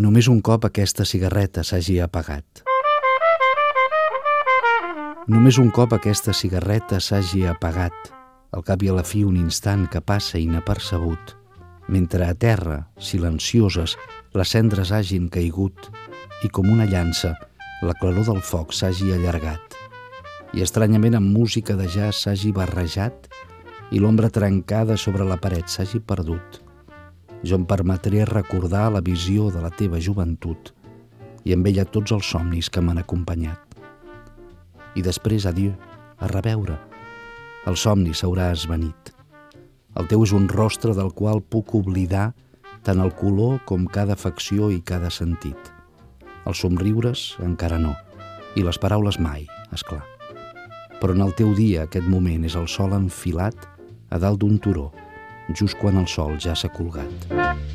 Només un cop aquesta cigarreta s'hagi apagat. Només un cop aquesta cigarreta s'hagi apagat, al cap i a la fi un instant que passa inapercebut, mentre a terra, silencioses, les cendres hagin caigut i com una llança la claror del foc s'hagi allargat i estranyament amb música de jazz s'hagi barrejat i l'ombra trencada sobre la paret s'hagi perdut. Jo em permetré recordar la visió de la teva joventut i amb ella tots els somnis que m'han acompanyat. I després, adieu, a reveure. El somni s'haurà esvanit. El teu és un rostre del qual puc oblidar tant el color com cada afecció i cada sentit. Els somriures encara no, i les paraules mai, és clar. Però en el teu dia aquest moment és el sol enfilat a dalt d'un turó, just quan el sol ja s'ha colgat.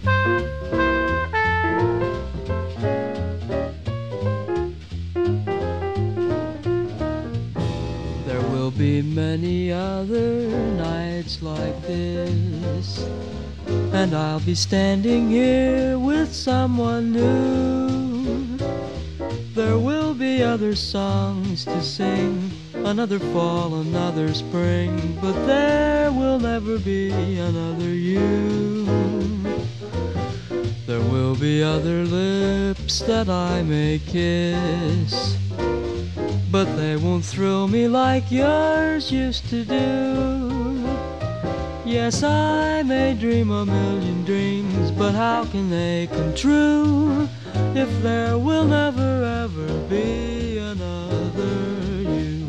There will be many other nights like this, and I'll be standing here with someone new. There will be other songs to sing, another fall, another spring, but there will never be another you. There will be other lips that I may kiss, but they won't thrill me like yours used to do. Yes, I may dream a million dreams, but how can they come true if there will never ever be another you?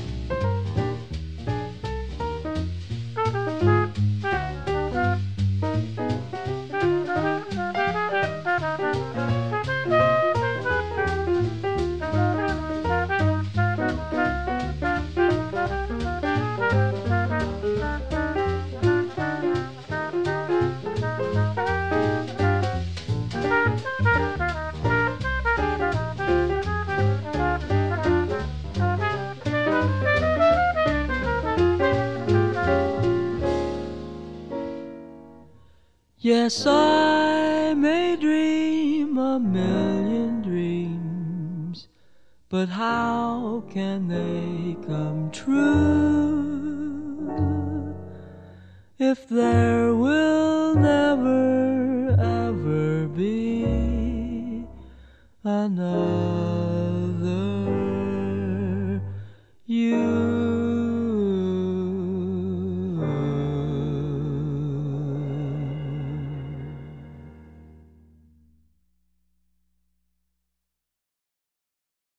Yes, I may dream a million dreams, but how can they come true if there will never ever be another?